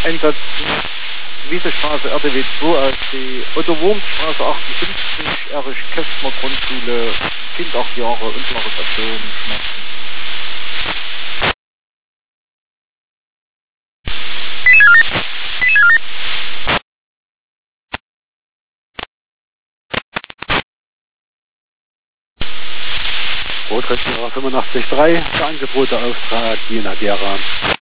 Einsatz Wiesestraße RDW 2 aus die Otto-Wurm-Straße 58, Erich-Kästner Grundschule, Kind 8 Jahre, unklare Station, Schmerzen. Rotrechtierer 85.3, der Angebote Auftrag Jena Gera.